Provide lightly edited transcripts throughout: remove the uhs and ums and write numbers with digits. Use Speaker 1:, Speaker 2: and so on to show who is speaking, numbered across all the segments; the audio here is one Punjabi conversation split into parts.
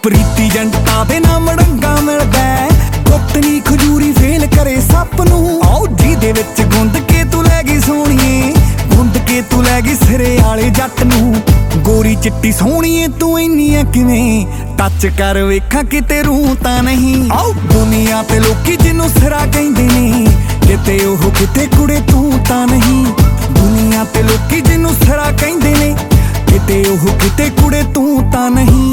Speaker 1: ਪ੍ਰੀਤੀ ਜੰਟਾ ਦੇ ਨਾ ਮੜੰਗਾ ਮਿਲਦਾ, ਕੁੱਟਣੀ ਖਜੂਰੀ ਫੇਲ ਕਰੇ ਸੱਪ ਨੂੰ। ਆਓ ਜਿਹਦੇ ਵਿੱਚ ਗੁੰਦ ਕੇ ਤੂੰ ਲੈ ਗਈ ਸੋਹਣੀਏ, ਗੁੰਦ ਕੇ ਤੂੰ ਲੈ ਗਈ ਸਿਰੇ ਵਾਲੇ ਜੱਟ ਨੂੰ। ਗੋਰੀ ਚਿੱਟੀ ਸੋਹਣੀਏ ਤੂੰ ਇੰਨੀ ਆ ਕਿਵੇਂ, ਟੱਚ ਕਰ ਵੇਖਾਂ ਕਿਤੇ ਰੂਹ ਤਾਂ ਨਹੀਂ। ਆਓ ਦੁਨੀਆ ਤੇ ਲੋਕੀ ਜਿਹਨੂੰ ਸਿਰਾ ਕਹਿੰਦੇ ਨੇ, ਕਿਤੇ ਉਹ ਕਿਤੇ ਕੁੜੇ ਤੂੰ ਤਾਂ ਨਹੀਂ। ਦੁਨੀਆ ਤੇ ਲੋਕੀ ਜਿਹਨੂੰ ਸਿਰਾ ਕਹਿੰਦੇ ਨੇ, ਕਿਤੇ ਉਹ ਕਿਤੇ ਕੁੜੇ ਤੂੰ ਤਾਂ ਨਹੀਂ।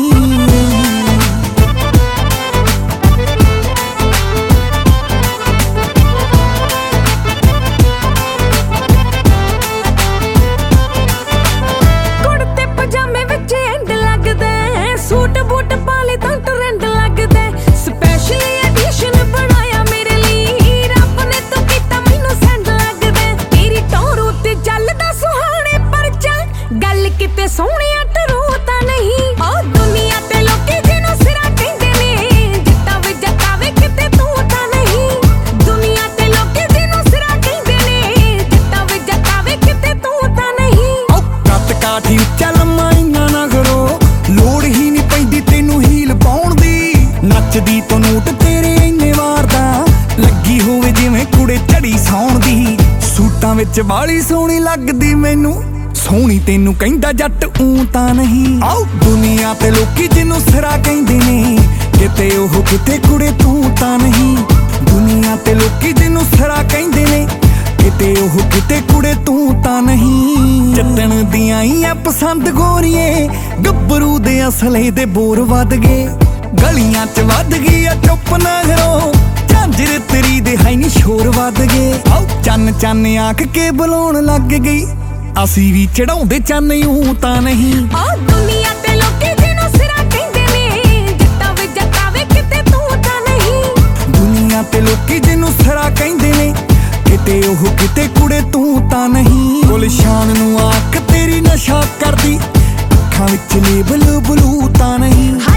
Speaker 2: ਕਿਤੇ ਸੋਹਣਿਆ ਟਰੂ ਤਾਂ ਨਹੀਂ। ਉਹ ਦੁਨੀਆ ਤੇ ਲੋਕੀ ਜਿਹਨੂੰ ਸਿਰਾ ਕਹਿੰਦੇ ਨੇ, ਜਿੱਤਾ ਵੇ ਜੱਟਾ ਵੇ ਕਿਤੇ ਤੂੰ ਤਾਂ ਨਹੀਂ। ਦੁਨੀਆ ਤੇ ਲੋਕੀ ਜਿਹਨੂੰ ਸਿਰਾ ਕਹਿੰਦੇ ਨੇ, ਜਿੱਤਾ ਵੇ ਜੱਟਾ ਵੇ ਕਿਤੇ ਤੂੰ ਤਾਂ ਨਹੀਂ।
Speaker 1: ਉਹ ਕੱਟ ਕਾਠੀ ਉੱਚਾ ਲੰਮਾ ਇੰਨਾ ਨਾ ਕਰੋ, ਲੋੜ ਹੀ ਨਹੀਂ ਪੈਂਦੀ ਤੈਨੂੰ ਹੀਲ ਪਾਉਣ ਦੀ। ਨੱਚਦੀ ਤੋਂ ਨੋਟ ਤੇਰੇ ਇੰਨੇ ਵਾਰਦਾ, ਲੱਗੀ ਹੋਵੇ ਜਿਵੇਂ ਕੁੜੇ ਝੜੀ ਸੌਣ ਦੀ। ਸੂਟਾਂ ਵਿੱਚ ਬਾਲੀ ਸੋਹਣੀ ਲੱਗਦੀ ਮੈਨੂੰ, ਸੋਹਣੀ ਤੈਨੂੰ ਕਹਿੰਦਾ ਜੱਟ ਊਂ ਤਾਂ ਨਹੀਂ। ਆਓ ਦੁਨੀਆ ਤੇ ਲੋਕੀ ਜਿਹਨੂੰ ਸਿਰਾ ਕਹਿੰਦੇ ਨੇ, ਕਿਤੇ ਉਹ ਕਿਤੇ ਕੁੜੇ ਤੂੰ ਤਾਂ ਨਹੀਂ। ਦੁਨੀਆ ਤੇ ਲੋਕੀ ਜਿਹਨੂੰ ਸਿਰਾ ਕਹਿੰਦੇ ਨੇ, ਕਿਤੇ ਉਹ ਕਿਤੇ ਕੁੜੇ ਤੂੰ ਤਾਂ ਨਹੀਂ। ਚੱਟਣ ਦੀਆਂ ਹੀ ਆ ਪਸੰਦ ਗੋਰੀਏ, ਗੱਭਰੂ ਦੇ ਅਸਲੇ ਦੇ ਬੋਰ ਵੱਧ ਗਏ। ਗਲੀਆਂ 'ਚ ਵੱਧ ਗਈ ਆ ਚੁੱਪ ਨਾ ਕਰੋ, ਝਾਂਜਰ ਤੇਰੀ ਦੇ ਹੈ ਨੀ ਸ਼ੋਰ ਵੱਧ ਗਏ। ਆਓ ਚੰਨ ਚੰਨ ਆਖ ਕੇ ਬੁਲਾਉਣ ਲੱਗ ਗਈ, ਅਸੀਂ ਵੀ ਚੜਾਉਂਦੇ ਚੰਨ ਊਂ ਤਾਂ ਨਹੀਂ।
Speaker 2: ਉਹ ਦੁਨੀਆ ਤੇ ਲੋਕੀ ਜਿਹਨੂੰ ਸਿਰਾ ਕਹਿੰਦੇ ਨੇ, ਜਿੱਤਾ ਵੇ ਜੱਟਾ ਵੇ ਕਿਤੇ ਤੂੰ ਤਾਂ ਨਹੀਂ।
Speaker 1: ਦੁਨੀਆ ਤੇ ਲੋਕੀ ਜਿਹਨੂੰ ਸਿਰਾ ਕਹਿੰਦੇ ਨੇ, ਕਿਤੇ ਉਹ ਕਿਤੇ ਕੁੜੇ ਤੂੰ ਤਾਂ ਨਹੀਂ। ਗੁਲਸ਼ਾਨ ਨੂੰ ਆਖ ਤੇਰੀ ਨਸ਼ਾ ਕਰਦੀ, ਅੱਖਾਂ ਵਿੱਚ ਲੇਬਲ ਬਲੂ ਤਾਂ ਨਹੀਂ।